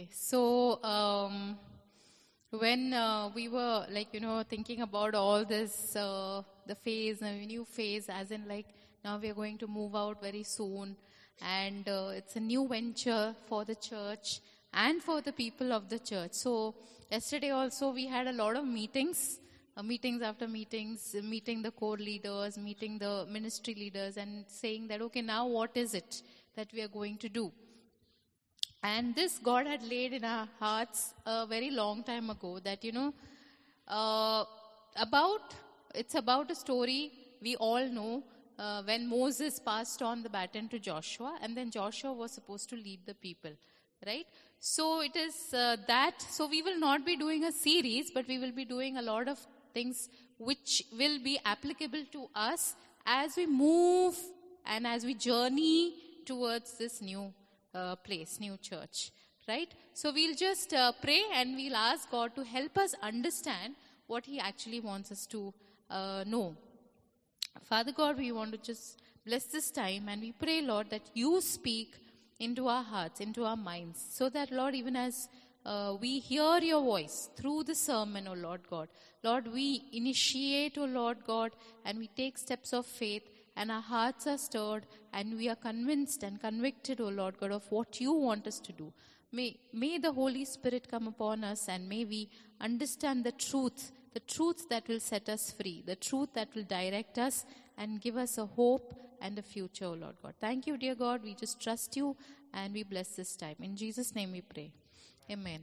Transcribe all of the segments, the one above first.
So when we were thinking about all this, the phase, a new phase, as in now we are going to move out very soon, and it's a new venture for the church and for the people of the church. So yesterday also we had a lot of meetings after meetings, meeting the core leaders, meeting the ministry leaders, and saying that, okay, now what is it that we are going to do? And this God had laid in our hearts a very long time ago, that, it's about a story we all know, when Moses passed on the baton to Joshua, and then Joshua was supposed to lead the people, right? So it is so we will not be doing a series, but we will be doing a lot of things which will be applicable to us as we move and as we journey towards this new place, new church, right? So we'll just pray and we'll ask God to help us understand what He actually wants us to know. Father God, we want to just bless this time, and we pray, Lord, that You speak into our hearts, into our minds, so that, Lord, even as we hear Your voice through the sermon, O Lord God, Lord, we initiate, O Lord God, and we take steps of faith, and our hearts are stirred, and we are convinced and convicted, O Lord God, of what You want us to do. May the Holy Spirit come upon us, and may we understand the truth that will set us free, the truth that will direct us and give us a hope and a future, O Lord God. Thank You, dear God. We just trust You, and we bless this time. In Jesus' name we pray. Amen.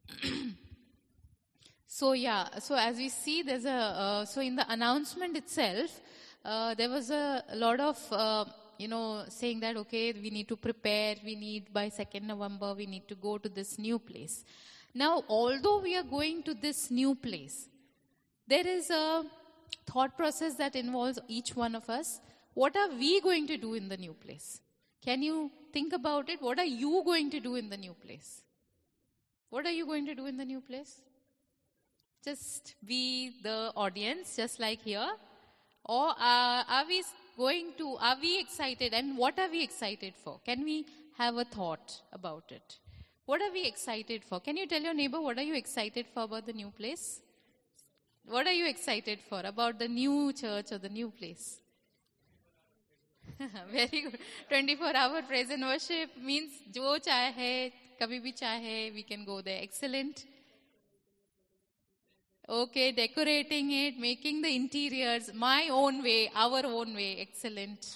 So as we see, there's so in the announcement itself, there was a lot of, saying that, okay, we need to prepare, by 2nd November, we need to go to this new place. Now, although we are going to this new place, there is a thought process that involves each one of us. What are we going to do in the new place? Can you think about it? What are you going to do in the new place? What are you going to do in the new place? Just be the audience, just like here? Or are we excited? And what are we excited for? Can we have a thought about it? What are we excited for? Can you tell your neighbor, what are you excited for about the new place? What are you excited for about the new church or the new place? Very good. 24-hour praise and worship means jo chahe, kabhi bhi chahe, we can go there. Excellent. Okay, decorating it, making the interiors, my own way, our own way. Excellent.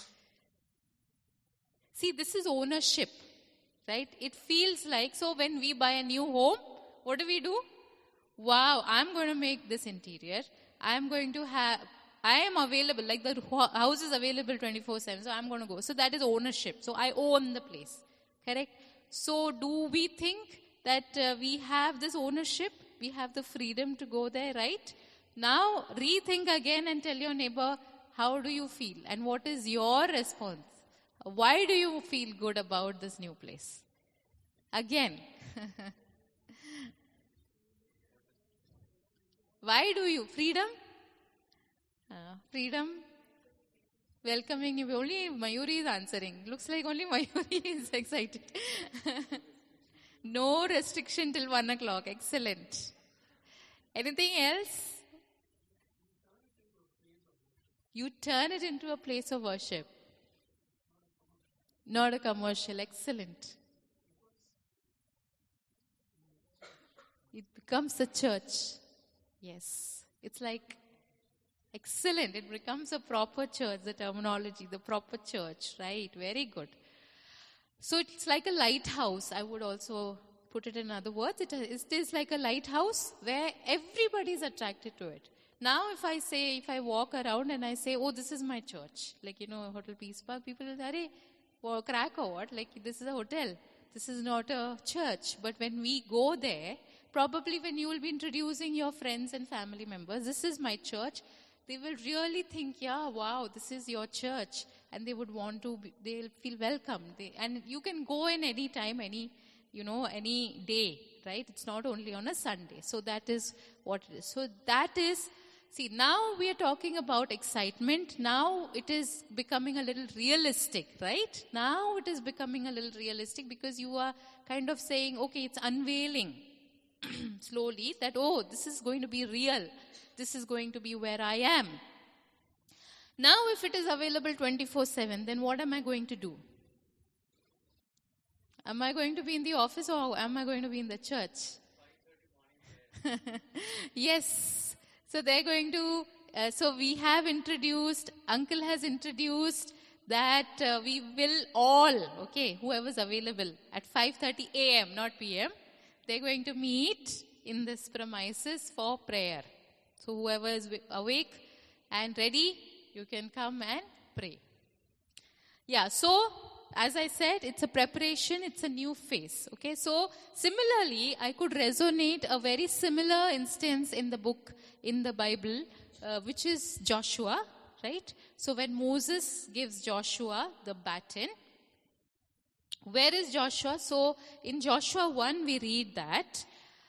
See, this is ownership, right? It feels like, so when we buy a new home, what do? Wow, I'm going to make this interior. I am available, like the house is available 24/7, so I'm going to go. So that is ownership. So I own the place, correct? So do we think that we have this ownership? We have the freedom to go there, right? Now rethink again and tell your neighbor, how do you feel? And what is your response? Why do you feel good about this new place? Again. Why do you? Freedom? Freedom? Welcoming you. Only Mayuri is answering. Looks like only Mayuri is excited. No restriction till 1 o'clock. Excellent. Anything else? You turn it into a place of worship. Not a commercial. Excellent. It becomes a church. Yes. It's like excellent. It becomes a proper church, the terminology, the proper church, right? Very good. So it's like a lighthouse. I would also put it in other words. It is like a lighthouse where everybody is attracted to it. Now if I walk around and I say, oh, this is my church, like, Hotel Peace Park, people will say, crack or what? Like, this is a hotel. This is not a church. But when we go there, probably when you will be introducing your friends and family members, this is my church, they will really think, yeah, wow, this is your church. And they would they'll feel welcome. And you can go in any time, any day, right? It's not only on a Sunday. So that is what it is. So that is See, now we are talking about excitement. Now it is becoming a little realistic, right? Now it is becoming a little realistic because you are kind of saying, okay, it's unveiling slowly that, oh, this is going to be real. This is going to be where I am. Now, if it is available 24/7, then what am I going to do? Am I going to be in the office or am I going to be in the church? Yes. So they're going to, so we have introduced, Uncle has introduced that we will all, okay, whoever's available at 5:30 a.m., not p.m., they're going to meet in this premises for prayer. So whoever is awake and ready, you can come and pray. Yeah, so as I said, it's a preparation, it's a new phase. Okay, so similarly, I could resonate a very similar instance in the book, in the Bible, which is Joshua, right? So when Moses gives Joshua the baton, where is Joshua? So in Joshua 1, we read that.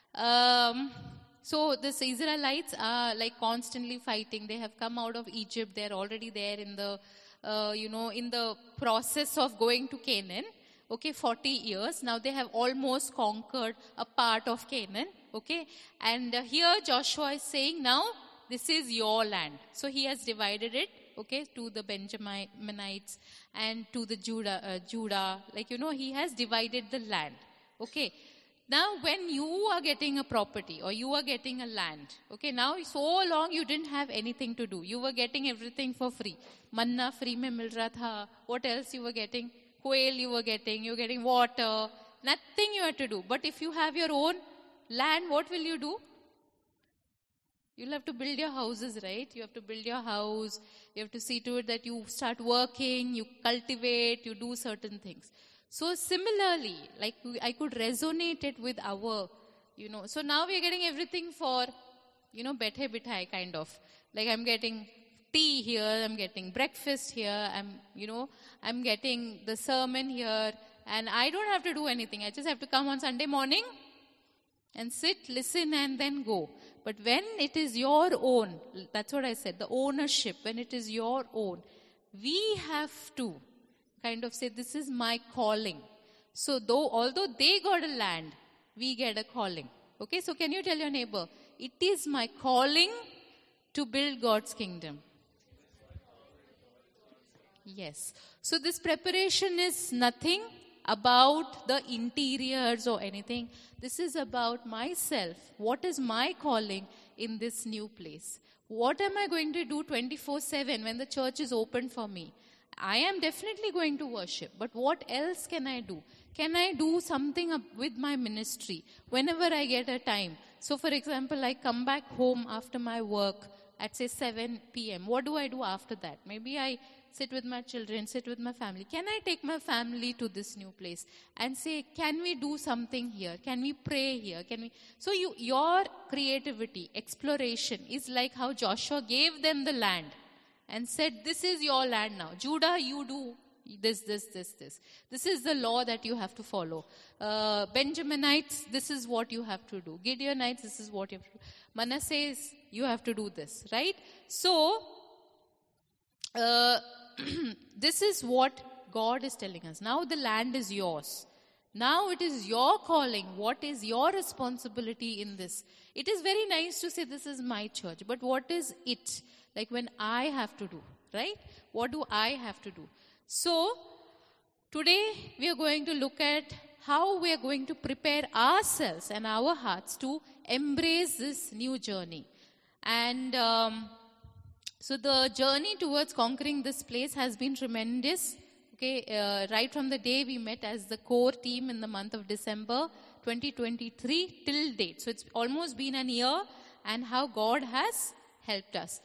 So the Israelites are like constantly fighting. They have come out of Egypt. They're already there in the in the process of going to Canaan, okay, 40 years. Now they have almost conquered a part of Canaan, okay. And here Joshua is saying, now this is your land. So he has divided it, okay, to the Benjaminites and to the Judah. Like, he has divided the land, okay. Now, when you are getting a property or you are getting a land, okay, now so long you didn't have anything to do. You were getting everything for free. Manna free mein mil raha tha. What else you were getting? Quail you were getting water. Nothing you had to do. But if you have your own land, what will you do? You'll have to build your houses, right? You have to build your house. You have to see to it that you start working, you cultivate, you do certain things. So similarly, like I could resonate it with our, so now we are getting everything for, bethe bithai kind of. Like I'm getting tea here, I'm getting breakfast here, I'm getting the sermon here, and I don't have to do anything. I just have to come on Sunday morning and sit, listen, and then go. But when it is your own, that's what I said, the ownership, when it is your own, we have to kind of say, this is my calling. So although they got a land, we get a calling. Okay, so can you tell your neighbor, it is my calling to build God's kingdom. Yes. So this preparation is nothing about the interiors or anything. This is about myself. What is my calling in this new place? What am I going to do 24/7 when the church is open for me? I am definitely going to worship, but what else can I do? Can I do something with my ministry whenever I get a time? So for example, I come back home after my work at say 7 p.m. What do I do after that? Maybe I sit with my children, sit with my family. Can I take my family to this new place and say, can we do something here? Can we pray here? So your creativity, exploration is like how Joshua gave them the land and said, this is your land now. Judah, you do this. This is the law that you have to follow. Benjaminites, this is what you have to do. Gideonites, this is what you have to do. Manasseh, you have to do this, right? So, this is what God is telling us. Now the land is yours. Now it is your calling. What is your responsibility in this? It is very nice to say this is my church, but what is it? Like when I have to do, right? What do I have to do? So, today we are going to look at how we are going to prepare ourselves and our hearts to embrace this new journey. And so the journey towards conquering this place has been tremendous. Okay, right from the day we met as the core team in the month of December 2023 till date. So it's almost been an year, and how God has helped us.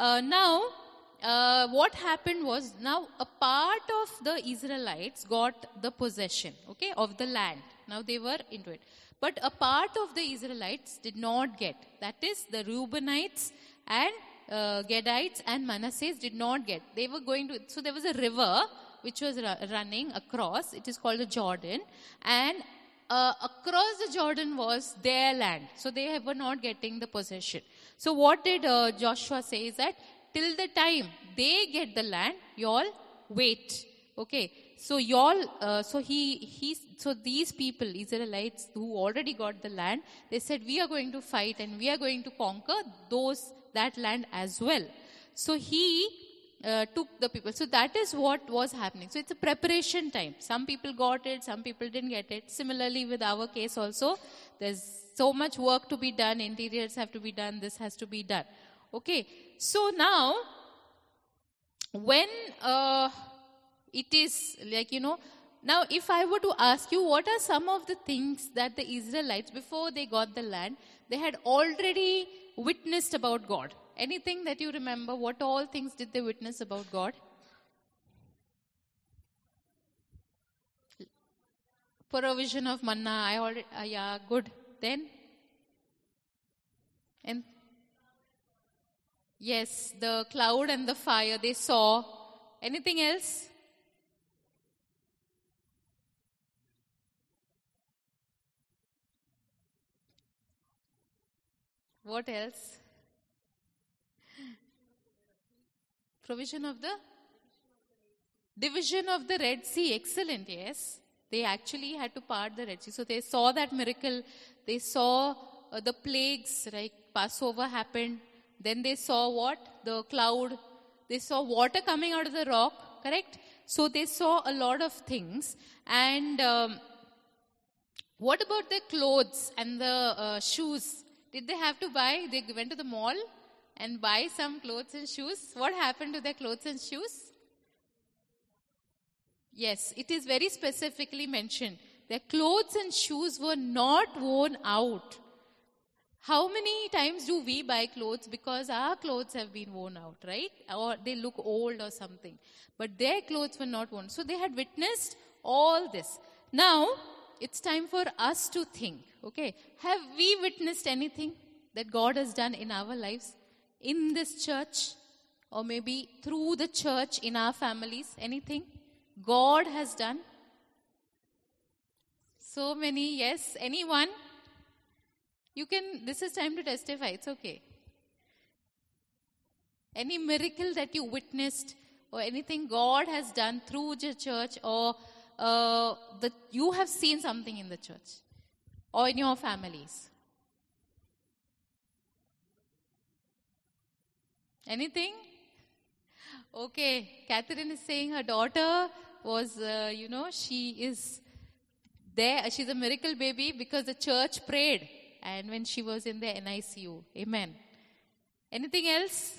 What happened was, now a part of the Israelites got the possession, okay, of the land. Now they were into it. But a part of the Israelites did not get. That is, the Reubenites and Gadites and Manasseh did not get. They were going to, so there was a river which was running across. It is called the Jordan. And across the Jordan was their land. So they were not getting the possession. So what did Joshua say is that till the time they get the land, y'all wait. Okay. So y'all, so these people, Israelites who already got the land, they said, we are going to fight and we are going to conquer that land as well. So he took the people. So that is what was happening. So it's a preparation time. Some people got it, some people didn't get it. Similarly with our case also, there's so much work to be done. Interiors have to be done. This has to be done. Okay. So now, when it is like, now if I were to ask you, what are some of the things that the Israelites, before they got the land, they had already witnessed about God? Anything that you remember? What all things did they witness about God? Provision of manna. Yeah, good. Then? And yes, the cloud and the fire they saw. Anything else? What else? Provision of the division of the Red Sea. Excellent, yes. They actually had to part the Red Sea. So they saw that miracle. They saw the plagues, right? Passover happened. Then they saw what? The cloud. They saw water coming out of the rock, correct? So they saw a lot of things. And what about their clothes and the shoes? Did they have to buy? They went to the mall and buy some clothes and shoes. What happened to their clothes and shoes? Yes, it is very specifically mentioned. Their clothes and shoes were not worn out. How many times do we buy clothes because our clothes have been worn out, right? Or they look old or something. But their clothes were not worn. So they had witnessed all this. Now, it's time for us to think, okay? Have we witnessed anything that God has done in our lives? In this church, or maybe through the church in our families, anything God has done? So many, yes. Anyone? You can, this is time to testify, it's okay. Any miracle that you witnessed, or anything God has done through the church, or that you have seen something in the church, or in your families? Anything? Okay, Catherine is saying her daughter was, she is there. She's a miracle baby because the church prayed and when she was in the NICU. Amen. Anything else?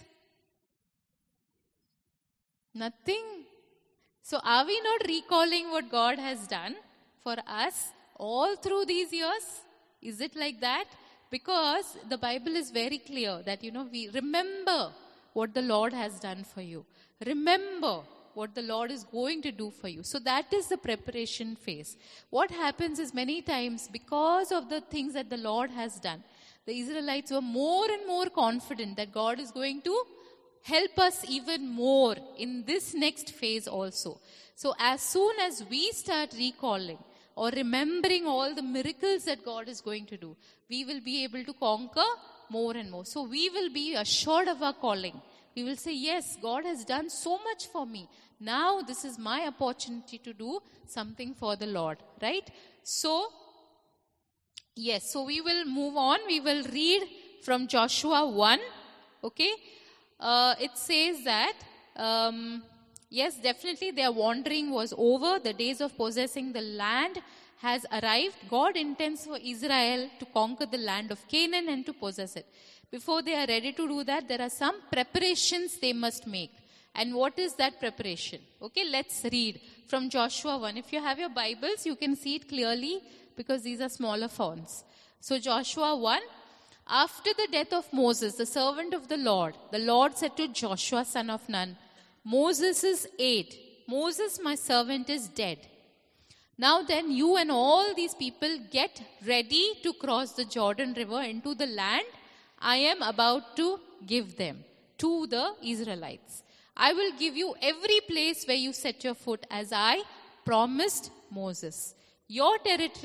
Nothing? So are we not recalling what God has done for us all through these years? Is it like that? Because the Bible is very clear that, we remember what the Lord has done for you. Remember what the Lord is going to do for you. So that is the preparation phase. What happens is many times because of the things that the Lord has done, the Israelites were more and more confident that God is going to help us even more in this next phase also. So as soon as we start recalling or remembering all the miracles that God is going to do, we will be able to conquer more and more. So we will be assured of our calling. We will say, yes, God has done so much for me. Now this is my opportunity to do something for the Lord, right? So, yes, so we will move on. We will read from Joshua 1, okay? It says that, yes, definitely their wandering was over. The days of possessing the land has arrived. God intends for Israel to conquer the land of Canaan and to possess it. Before they are ready to do that, there are some preparations they must make. And what is that preparation? Okay, let's read from Joshua 1. If you have your Bibles, you can see it clearly because these are smaller fonts. So Joshua 1, after the death of Moses, the servant of the Lord said to Joshua, son of Nun, Moses' aide, Moses, my servant, is dead. Now then, you and all these people get ready to cross the Jordan River into the land I am about to give them to the Israelites. I will give you every place where you set your foot as I promised Moses. Your territory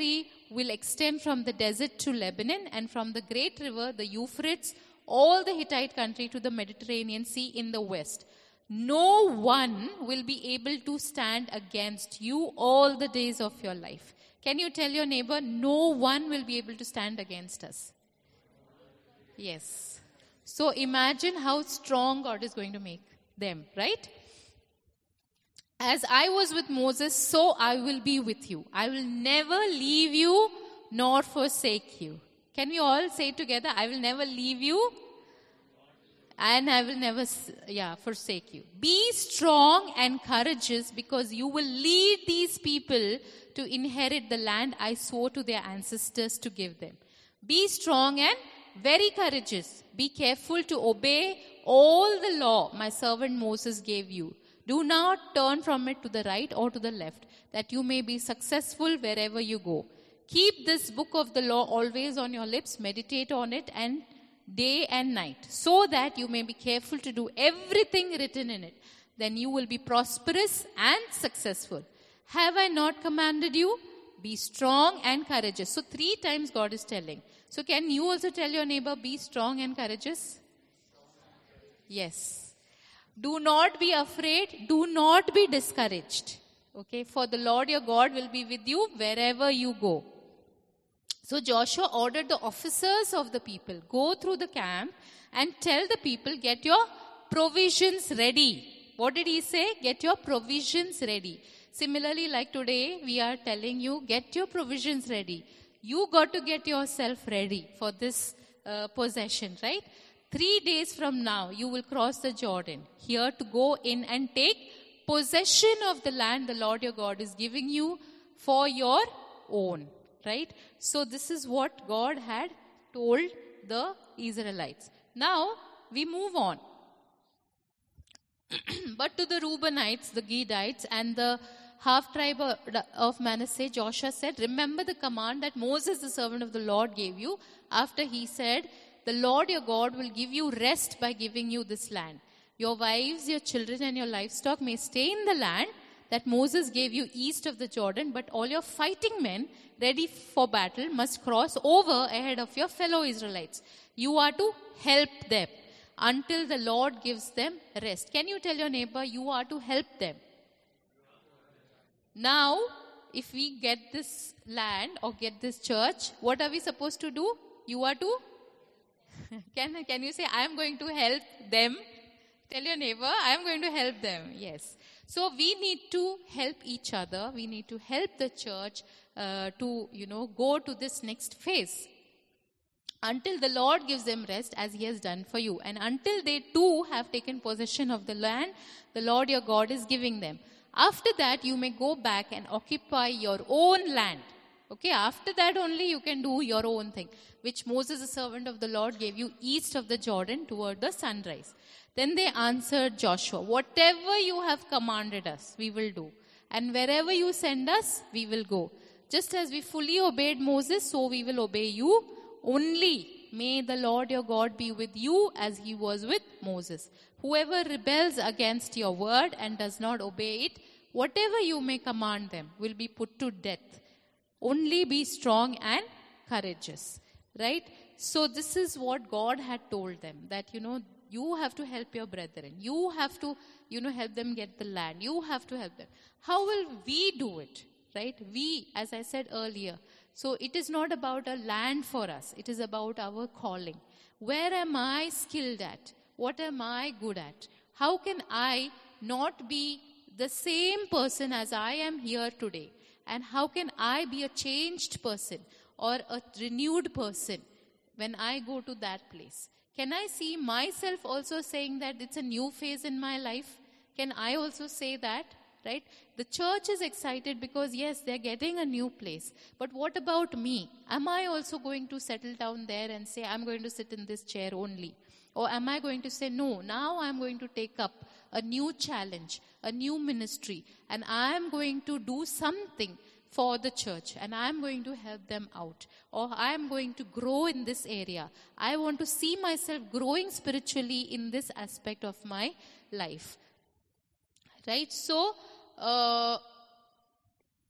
will extend from the desert to Lebanon, and from the great river, the Euphrates, all the Hittite country to the Mediterranean Sea in the west. No one will be able to stand against you all the days of your life. Can you tell your neighbor, no one will be able to stand against us? Yes. So imagine how strong God is going to make them, right? As I was with Moses, so I will be with you. I will never leave you nor forsake you. Can we all say together, I will never leave you and I will never forsake you. Be strong and courageous, because you will lead these people to inherit the land I swore to their ancestors to give them. Be strong and very courageous. Be careful to obey all the law my servant Moses gave you. Do not turn from it to the right or to the left, that you may be successful wherever you go. Keep this book of the law always on your lips. Meditate on it and day and night, so that you may be careful to do everything written in it. Then you will be prosperous and successful. Have I not commanded you? Be strong and courageous. So 3 times God is telling. So can you also tell your neighbor, be strong and courageous? Yes. Do not be afraid. Do not be discouraged. Okay, for the Lord your God will be with you wherever you go. So Joshua ordered the officers of the people, go through the camp and tell the people, get your provisions ready. What did he say? Get your provisions ready. Similarly, like today, we are telling you, get your provisions ready. You got to get yourself ready for this possession, right? 3 days from now, you will cross the Jordan, here to go in and take possession of the land the Lord your God is giving you for your own, right? So this is what God had told the Israelites. Now, we move on. But to the Reubenites, the Gadites, and the half-tribe of Manasseh, Joshua said, remember the command that Moses, the servant of the Lord, gave you, after he said, the Lord your God will give you rest by giving you this land. Your wives, your children, and your livestock may stay in the land that Moses gave you east of the Jordan, but all your fighting men ready for battle must cross over ahead of your fellow Israelites. You are to help them until the Lord gives them rest. Can you tell your neighbor, you are to help them? Now, if we get this land or get this church, what are we supposed to do? You are to Can you say, I am going to help them? Tell your neighbor, I am going to help them. Yes. So we need to help each other. We need to help the church to go to this next phase. Until the Lord gives them rest as he has done for you. And until they too have taken possession of the land the Lord your God is giving them. After that, you may go back and occupy your own land. Okay, after that only you can do your own thing, which Moses, the servant of the Lord, gave you east of the Jordan toward the sunrise. Then they answered Joshua, whatever you have commanded us, we will do. And wherever you send us, we will go. Just as we fully obeyed Moses, so we will obey you. Only may the Lord your God be with you as he was with Moses. Whoever rebels against your word and does not obey it, whatever you may command them, will be put to death. Only be strong and courageous, right? So this is what God had told them, that, you have to help your brethren. You have to, help them get the land. You have to help them. How will we do it, right? We, as I said earlier. So it is not about a land for us. It is about our calling. Where am I skilled at? What am I good at? How can I not be the same person as I am here today? And how can I be a changed person or a renewed person when I go to that place? Can I see myself also saying that it's a new phase in my life? Can I also say that, right? The church is excited because, yes, they're getting a new place. But what about me? Am I also going to settle down there and say, I'm going to sit in this chair only? Or am I going to say, no, now I'm going to take up a new challenge, a new ministry, and I am going to do something for the church, and I am going to help them out, or I am going to grow in this area. I want to see myself growing spiritually in this aspect of my life. Right? So,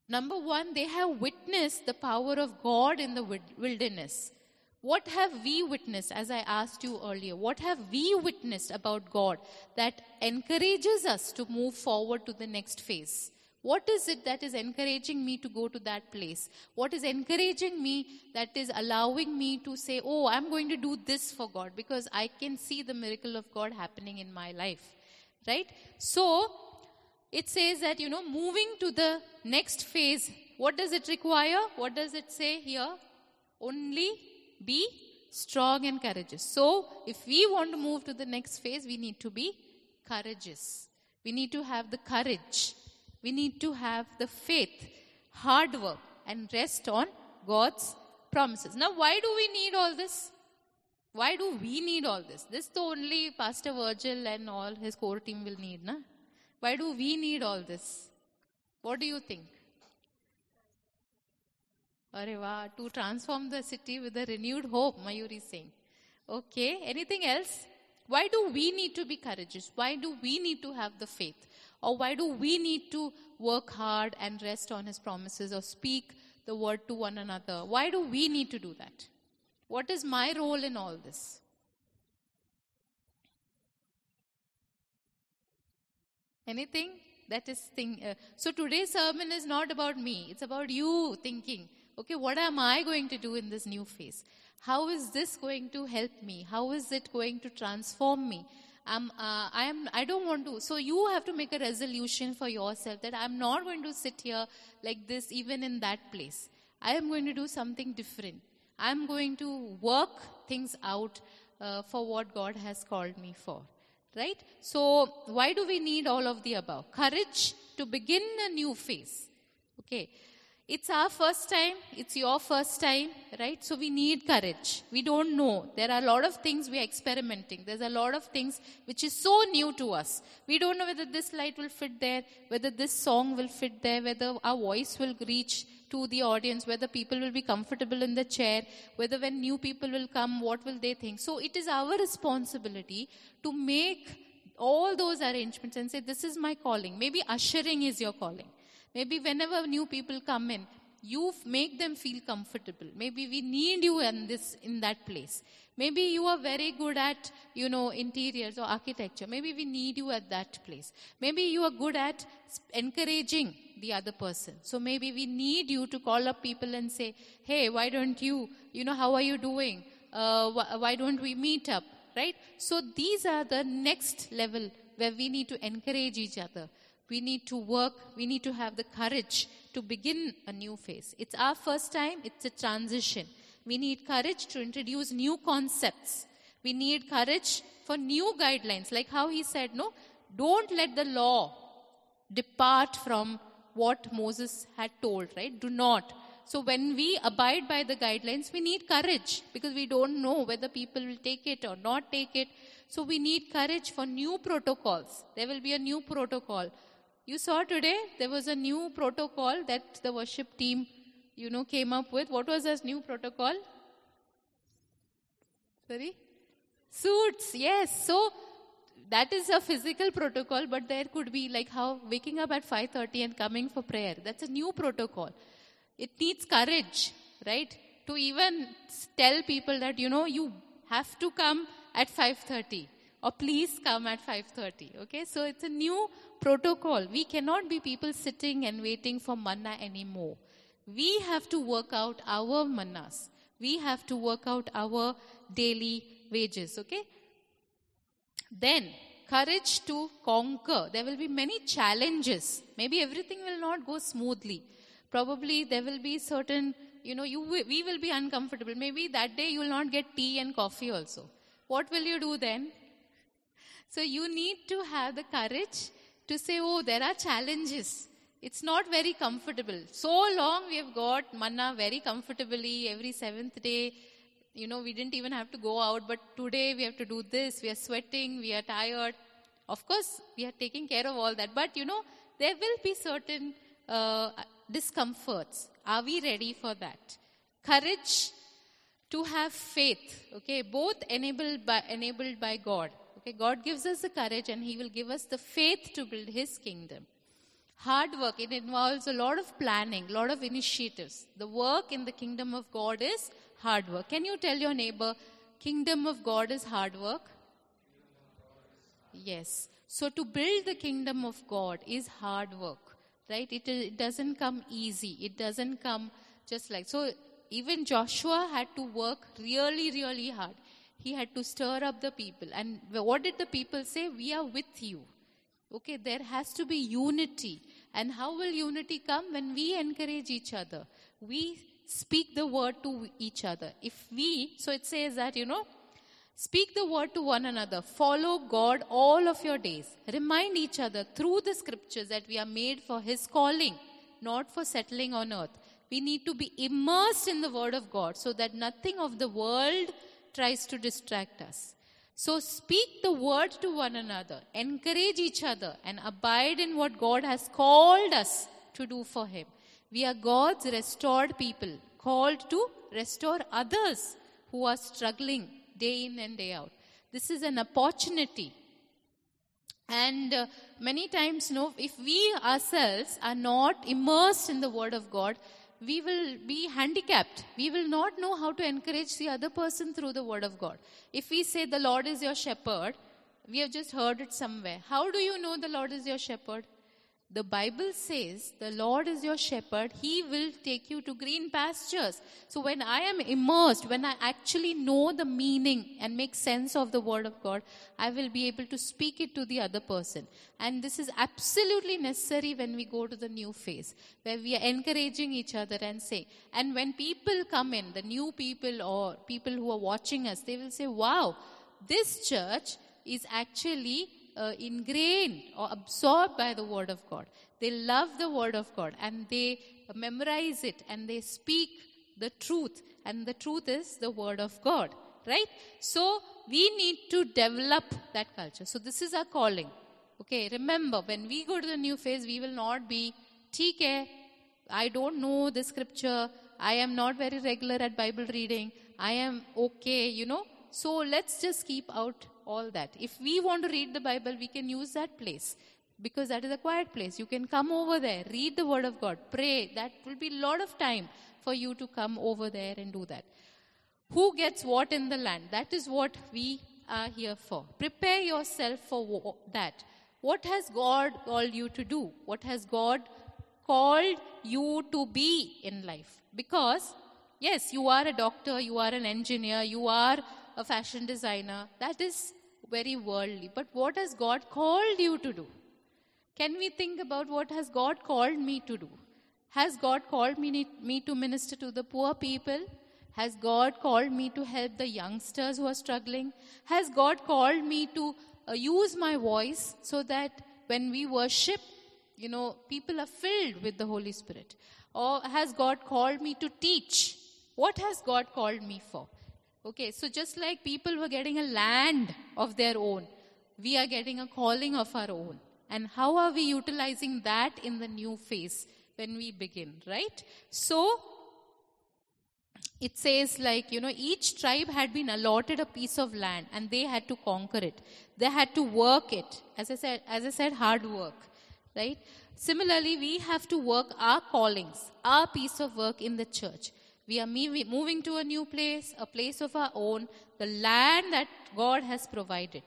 Number one, they have witnessed the power of God in the wilderness. What have we witnessed, as I asked you earlier? What have we witnessed about God that encourages us to move forward to the next phase? What is it that is encouraging me to go to that place? What is encouraging me that is allowing me to say, oh, I'm going to do this for God because I can see the miracle of God happening in my life, right? So, it says that, moving to the next phase, what does it require? What does it say here? Only be strong and courageous. So, if we want to move to the next phase, we need to be courageous. We need to have the courage. We need to have the faith, hard work, and rest on God's promises. Now, why do we need all this? Why do we need all this? This is the only Pastor Virgil and all his core team will need, na? Why do we need all this? What do you think? Areva, to transform the city with a renewed hope, Mayuri is saying. Okay, anything else? Why do we need to be courageous? Why do we need to have the faith? Or why do we need to work hard and rest on His promises or speak the word to one another? Why do we need to do that? What is my role in all this? Anything? That is so today's sermon is not about me. It's about you thinking, okay, what am I going to do in this new phase? How is this going to help me? How is it going to transform me? I don't want to. So you have to make a resolution for yourself that I'm not going to sit here like this, even in that place. I am going to do something different. I'm going to work things out for what God has called me for. Right? So why do we need all of the above? Courage to begin a new phase. Okay. It's our first time. It's your first time, right? So we need courage. We don't know. There are a lot of things we are experimenting. There's a lot of things which is so new to us. We don't know whether this light will fit there, whether this song will fit there, whether our voice will reach to the audience, whether people will be comfortable in the chair, whether when new people will come, what will they think? So it is our responsibility to make all those arrangements and say, this is my calling. Maybe ushering is your calling. Maybe whenever new people come in, you make them feel comfortable. Maybe we need you in that place. Maybe you are very good at, interiors or architecture. Maybe we need you at that place. Maybe you are good at encouraging the other person. So maybe we need you to call up people and say, hey, why don't you, how are you doing? Why don't we meet up? Right? So these are the next level where we need to encourage each other. We need to work, we need to have the courage to begin a new phase. It's our first time, it's a transition. We need courage to introduce new concepts. We need courage for new guidelines. Like how he said, no, don't let the law depart from what Moses had told, right? Do not. So when we abide by the guidelines, we need courage because we don't know whether people will take it or not take it. So we need courage for new protocols. There will be a new protocol. You saw today, there was a new protocol that the worship team, came up with. What was this new protocol? Sorry? Suits, yes. So, that is a physical protocol, but there could be like how waking up at 5:30 and coming for prayer. That's a new protocol. It needs courage, right? To even tell people that, you have to come at 5:30. Or please come at 5:30. Okay, so it's a new protocol. We cannot be people sitting and waiting for manna anymore. We have to work out our mannas. We have to work out our daily wages. Okay. Then courage to conquer. There will be many challenges. Maybe everything will not go smoothly. Probably there will be certain. We will be uncomfortable. Maybe that day you will not get tea and coffee also. What will you do then? So you need to have the courage to say, oh, there are challenges. It's not very comfortable. So long we have got manna very comfortably every seventh day. We didn't even have to go out. But today we have to do this. We are sweating. We are tired. Of course, we are taking care of all that. But, there will be certain discomforts. Are we ready for that? Courage to have faith. Okay, both enabled by God. Okay, God gives us the courage and He will give us the faith to build His kingdom. Hard work, it involves a lot of planning, a lot of initiatives. The work in the kingdom of God is hard work. Can you tell your neighbor, kingdom of God is hard work? Yes. So to build the kingdom of God is hard work, right? It doesn't come easy. It doesn't come just like, so even Joshua had to work really, really hard. He had to stir up the people. And what did the people say? We are with you. Okay, there has to be unity. And how will unity come? When we encourage each other. We speak the word to each other. So it says that, speak the word to one another. Follow God all of your days. Remind each other through the scriptures that we are made for His calling, not for settling on earth. We need to be immersed in the word of God so that nothing of the world tries to distract us. So speak the word to one another, encourage each other, and abide in what God has called us to do for Him. We are God's restored people, called to restore others who are struggling day in and day out. This is an opportunity. And many times, if we ourselves are not immersed in the word of God, we will be handicapped. We will not know how to encourage the other person through the word of God. If we say the Lord is your shepherd, we have just heard it somewhere. How do you know the Lord is your shepherd? The Bible says the Lord is your shepherd. He will take you to green pastures. So when I am immersed, when I actually know the meaning and make sense of the word of God, I will be able to speak it to the other person. And this is absolutely necessary when we go to the new phase, where we are encouraging each other and saying, and when people come in, the new people or people who are watching us, they will say, wow, this church is actually ingrained or absorbed by the word of God. They love the word of God and they memorize it and they speak the truth, and the truth is the word of God, right? So we need to develop that culture. So this is our calling. Okay, remember, when we go to the new phase, we will not be, TK, I don't know the scripture, I am not very regular at Bible reading, I am okay, So let's just keep out all that. If we want to read the Bible, we can use that place because that is a quiet place. You can come over there, read the word of God, pray. That will be a lot of time for you to come over there and do that. Who gets what in the land? That is what we are here for. Prepare yourself for that. What has God called you to do? What has God called you to be in life? Because, yes, you are a doctor, you are an engineer, you are a fashion designer. That is very worldly. But what has God called you to do? Can we think about what has God called me to do? Has God called me to minister to the poor people? Has God called me to help the youngsters who are struggling? Has God called me to use my voice so that when we worship, people are filled with the Holy Spirit? Or has God called me to teach? What has God called me for? Okay, so just like people were getting a land of their own, we are getting a calling of our own. And how are we utilizing that in the new phase when we begin, right? So, it says each tribe had been allotted a piece of land and they had to conquer it. They had to work it. As I said, hard work, right? Similarly, we have to work our callings, our piece of work in the church. We are moving to a new place, a place of our own, the land that God has provided.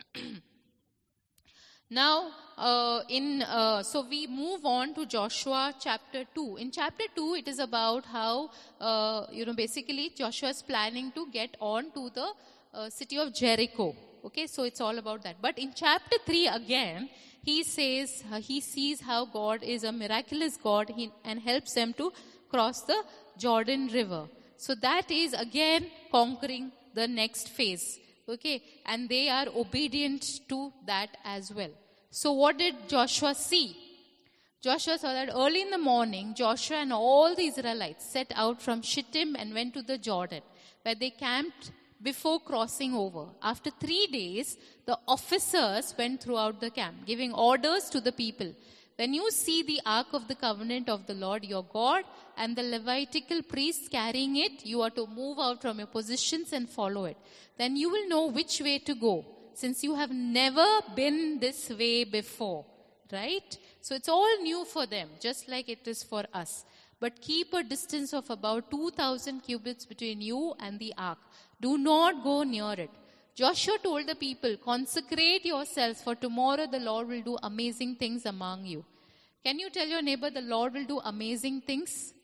Now, so we move on to Joshua chapter 2. In chapter 2, it is about how, basically Joshua is planning to get on to the city of Jericho. Okay, so it's all about that. But in chapter 3 again, he says, he sees how God is a miraculous God and helps them to cross the Jordan River. So that is again conquering the next phase. Okay, and they are obedient to that as well. So what did Joshua see? Joshua saw that early in the morning, Joshua and all the Israelites set out from Shittim and went to the Jordan, where they camped before crossing over. After 3 days, the officers went throughout the camp, giving orders to the people. When you see the ark of the covenant of the Lord your God and the Levitical priests carrying it, you are to move out from your positions and follow it. Then you will know which way to go, since you have never been this way before. Right? So it's all new for them, just like it is for us. But keep a distance of about 2,000 cubits between you and the ark. Do not go near it. Joshua told the people, consecrate yourselves, for tomorrow the Lord will do amazing things among you. Can you tell your neighbor, the Lord will do amazing things?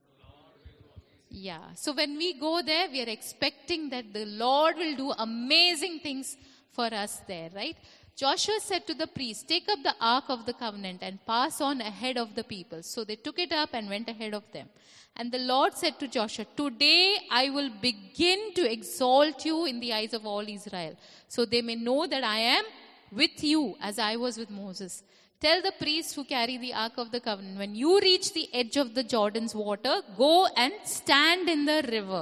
Yeah. So when we go there, we are expecting that the Lord will do amazing things for us there, right? Joshua said to the priests, take up the ark of the covenant and pass on ahead of the people. So they took it up and went ahead of them. And the Lord said to Joshua, today I will begin to exalt you in the eyes of all Israel, so they may know that I am with you as I was with Moses. Tell the priests who carry the ark of the covenant, when you reach the edge of the Jordan's water, go and stand in the river.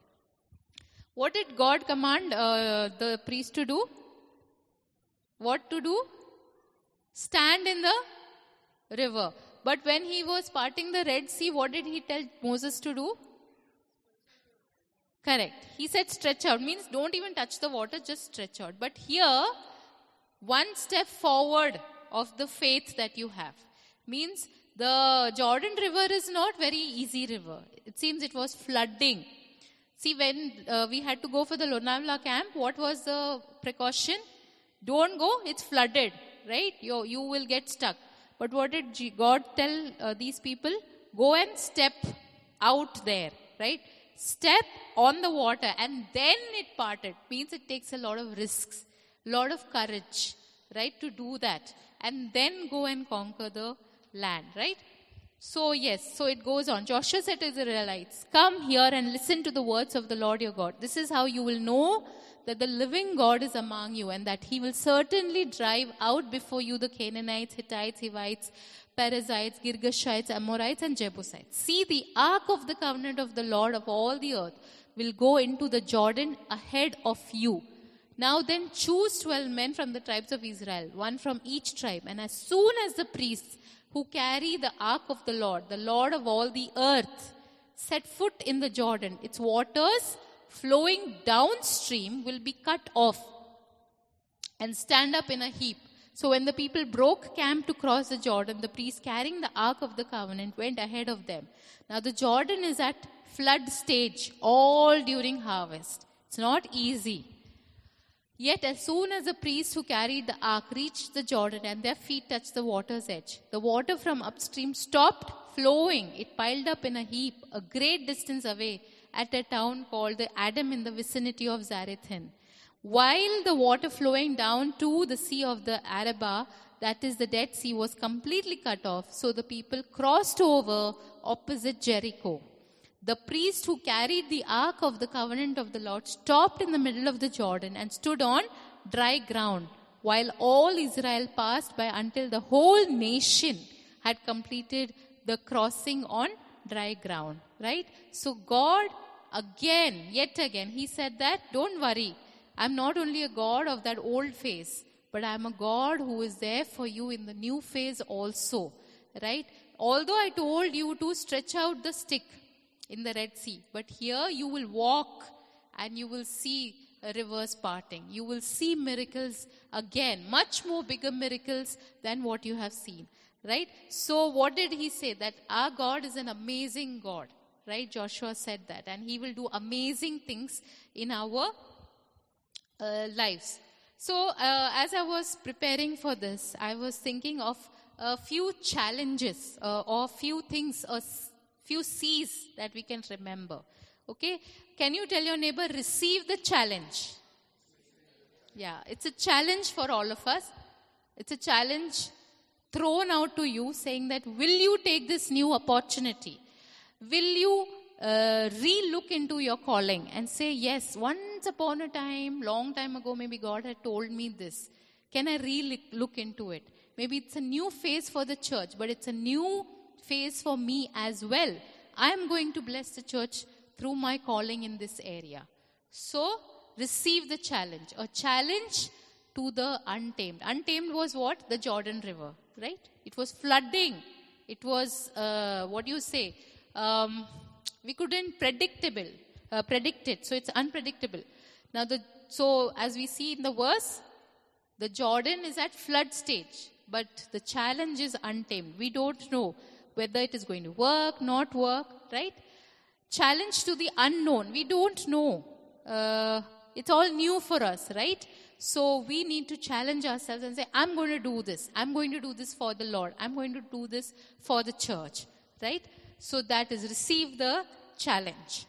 What did God command the priest to do? What to do? Stand in the river. But when he was parting the Red Sea, what did he tell Moses to do? Correct. He said stretch out. Means don't even touch the water, just stretch out. But here, one step forward of the faith that you have. Means the Jordan River is not very easy river. It seems it was flooding. See, when we had to go for the Lonavala camp, what was the precaution? Don't go, it's flooded, right? You will get stuck. But what did God tell these people? Go and step out there, right? Step on the water and then it parted. Means it takes a lot of risks, lot of courage, right, to do that. And then go and conquer the land, right? So yes, so it goes on. Joshua said to the Israelites, come here and listen to the words of the Lord your God. This is how you will know that the living God is among you, and that he will certainly drive out before you the Canaanites, Hittites, Hivites, Perizzites, Girgashites, Amorites, and Jebusites. See, the ark of the covenant of the Lord of all the earth will go into the Jordan ahead of you. Now then choose 12 men from the tribes of Israel, one from each tribe. And as soon as the priests who carry the ark of the Lord of all the earth, set foot in the Jordan, its waters flowing downstream will be cut off and stand up in a heap. So when the people broke camp to cross the Jordan, the priests carrying the ark of the covenant went ahead of them. Now the Jordan is at flood stage all during harvest. It's not easy. Yet as soon as the priests who carried the ark reached the Jordan and their feet touched the water's edge, the water from upstream stopped flowing. It piled up in a heap a great distance away at a town called the Adam in the vicinity of Zarethan. While the water flowing down to the sea of the Arabah, that is the Dead Sea, was completely cut off, so the people crossed over opposite Jericho. The priest who carried the ark of the covenant of the Lord stopped in the middle of the Jordan and stood on dry ground, while all Israel passed by until the whole nation had completed the crossing on dry ground, right? So God yet again, he said that, don't worry, I'm not only a God of that old phase, but I'm a God who is there for you in the new phase also, right? Although I told you to stretch out the stick in the Red Sea, but here you will walk and you will see rivers parting. You will see miracles again, much more bigger miracles than what you have seen. Right? So what did he say? That our God is an amazing God. Right? Joshua said that. And he will do amazing things in our lives. So as I was preparing for this, I was thinking of a few challenges or few things, few C's that we can remember. Okay? Can you tell your neighbor, receive the challenge? Yeah, it's a challenge for all of us. It's a challenge thrown out to you, saying that, will you take this new opportunity? Will you re-look into your calling and say, yes, once upon a time, long time ago, maybe God had told me this. Can I re-look into it? Maybe it's a new phase for the church, but it's a new phase for me as well. I am going to bless the church through my calling in this area. So, receive the challenge. A challenge to the untamed. Untamed was what? The Jordan River. Right? It was flooding. It was, we couldn't predict it. So it's unpredictable. Now, so as we see in the verse, the Jordan is at flood stage. but the challenge is untamed. We don't know whether it is going to work, not work, right? Challenge to the unknown. We don't know. It's all new for us, right? So we need to challenge ourselves and say, I'm going to do this. I'm going to do this for the Lord. I'm going to do this for the church, right? So that is receive the challenge.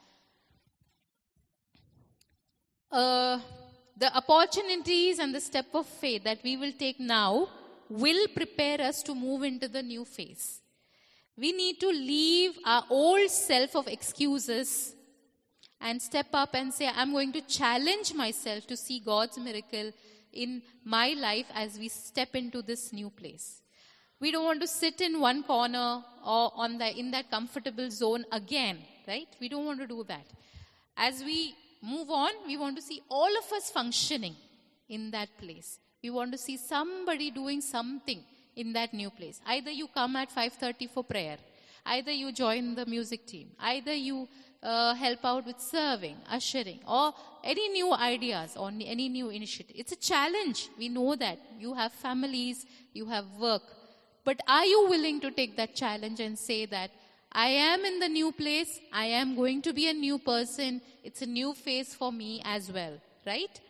The opportunities and the step of faith that we will take now will prepare us to move into the new phase. We need to leave our old self of excuses and step up and say, I'm going to challenge myself to see God's miracle in my life as we step into this new place. We don't want to sit in one corner or in that comfortable zone again, right? We don't want to do that. As we move on, we want to see all of us functioning in that place. We want to see somebody doing something in that new place. Either you come at 5:30 for prayer. Either you join the music team. Either you help out with serving, ushering, or any new ideas or any new initiative. It's a challenge. We know that. You have families, you have work. But are you willing to take that challenge and say that I am in the new place, I am going to be a new person, it's a new phase for me as well, right?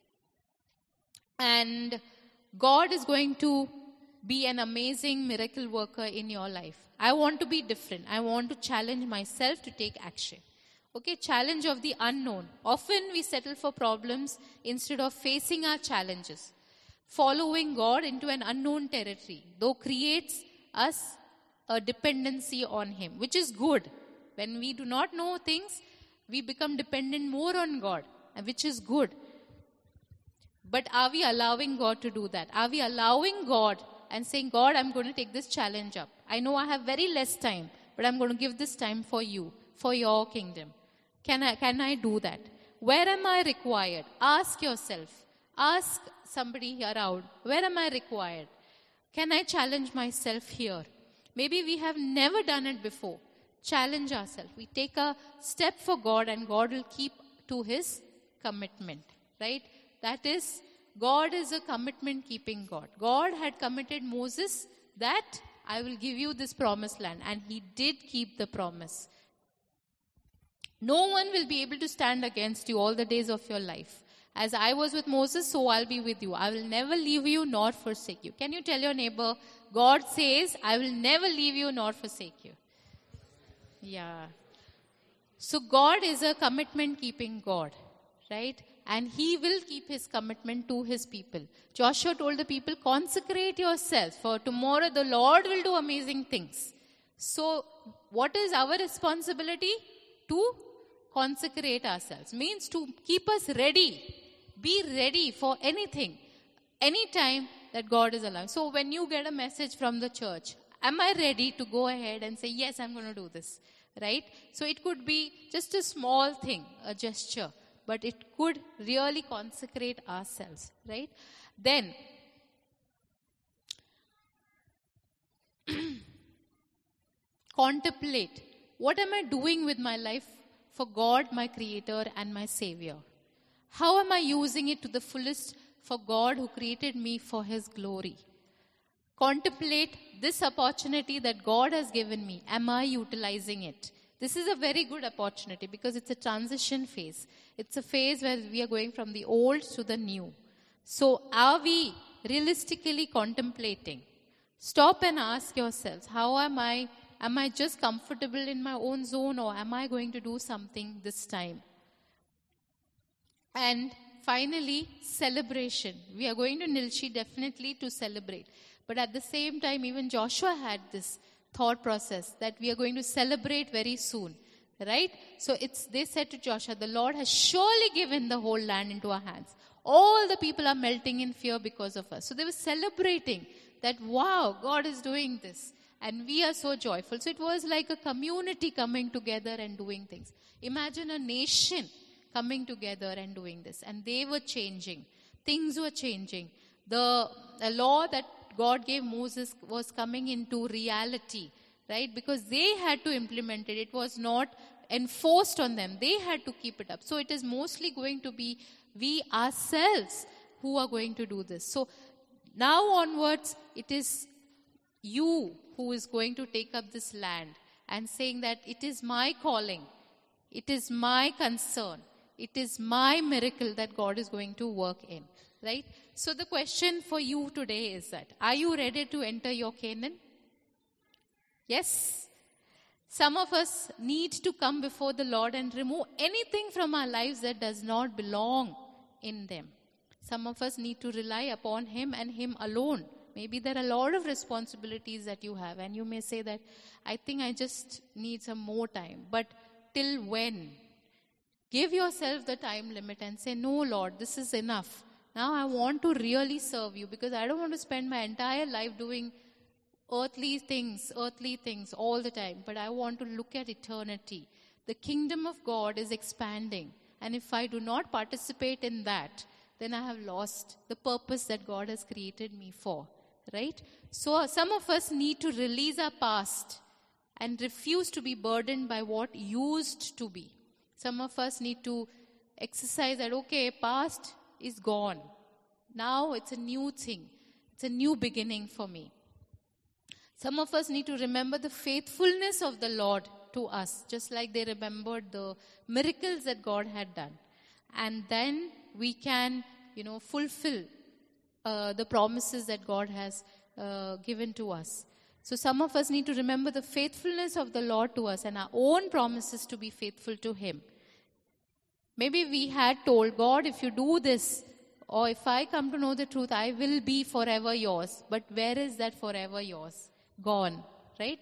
And God is going to be an amazing miracle worker in your life. I want to be different. I want to challenge myself to take action. Okay, challenge of the unknown. Often we settle for problems instead of facing our challenges. Following God into an unknown territory, though creates us a dependency on Him, which is good. When we do not know things, we become dependent more on God, which is good. But are we allowing God to do that? Are we allowing God and saying, God, I'm going to take this challenge up. I know I have very less time, but I'm going to give this time for you, for your kingdom. Can I do that? Where am I required? Ask yourself. Ask somebody around, where am I required? Can I challenge myself here? Maybe we have never done it before. Challenge ourselves. We take a step for God and God will keep to His commitment, right? That is, God is a commitment-keeping God. God had committed Moses that I will give you this promised land, and He did keep the promise. No one will be able to stand against you all the days of your life. As I was with Moses, so I'll be with you. I will never leave you nor forsake you. Can you tell your neighbor, God says, I will never leave you nor forsake you. Yeah. So God is a commitment-keeping God, right? And He will keep His commitment to His people. Joshua told the people, consecrate yourselves, for tomorrow the Lord will do amazing things. So what is our responsibility? To consecrate ourselves. Means to keep us ready. Be ready for anything, anytime that God is allowing. So when you get a message from the church, am I ready to go ahead and say, yes, I'm going to do this, right? So it could be just a small thing, a gesture, but it could really consecrate ourselves, right? Then, contemplate. What am I doing with my life for God, my Creator, and my Savior? How am I using it to the fullest for God who created me for His glory? Contemplate this opportunity that God has given me. Am I utilizing it? This is a very good opportunity because it's a transition phase. It's a phase where we are going from the old to the new. So are we realistically contemplating? Stop and ask yourselves, how am I? Am I just comfortable in my own zone, or am I going to do something this time? And finally, celebration. We are going to Nilchi definitely to celebrate. But at the same time, even Joshua had this thought process that we are going to celebrate very soon, right? So they said to Joshua, the Lord has surely given the whole land into our hands. All the people are melting in fear because of us. So they were celebrating that, wow, God is doing this. And we are so joyful. So it was like a community coming together and doing things. Imagine a nation coming together and doing this. And they were changing. Things were changing. The law that God gave Moses was coming into reality, right? Because they had to implement it. It was not enforced on them. They had to keep it up. So it is mostly going to be we ourselves who are going to do this. So Now onwards, it is you who is going to take up this land and saying that it is my calling, it is my concern, it is my miracle that God is going to work in, right? So the question for you today is that, are you ready to enter your Canaan? Yes. Some of us need to come before the Lord and remove anything from our lives that does not belong in them. Some of us need to rely upon Him and Him alone. Maybe there are a lot of responsibilities that you have, and you may say that, I think I just need some more time. But till when? Give yourself the time limit and say, no, Lord, this is enough. Now I want to really serve you, because I don't want to spend my entire life doing earthly things all the time. But I want to look at eternity. The kingdom of God is expanding. And if I do not participate in that, then I have lost the purpose that God has created me for, right? So some of us need to release our past and refuse to be burdened by what used to be. Some of us need to exercise that, okay, past is gone. Now it's a new thing. It's a new beginning for me. Some of us need to remember the faithfulness of the Lord to us, just like they remembered the miracles that God had done. And then we can, fulfill the promises that God has given to us. So some of us need to remember the faithfulness of the Lord to us and our own promises to be faithful to Him. Maybe we had told God, if you do this, or if I come to know the truth, I will be forever yours. But where is that forever yours? Gone, right?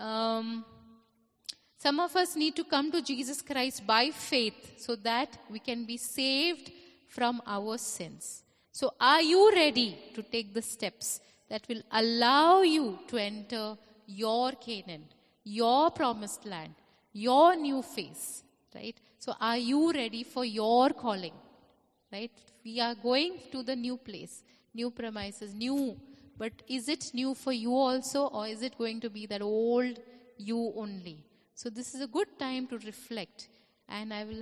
Some of us need to come to Jesus Christ by faith so that we can be saved from our sins. So are you ready to take the steps that will allow you to enter your Canaan, your promised land, your new phase, right? So are you ready for your calling, right? We are going to the new place, new premises, new. But is it new for you also, or is it going to be that old you only? So this is a good time to reflect, and I will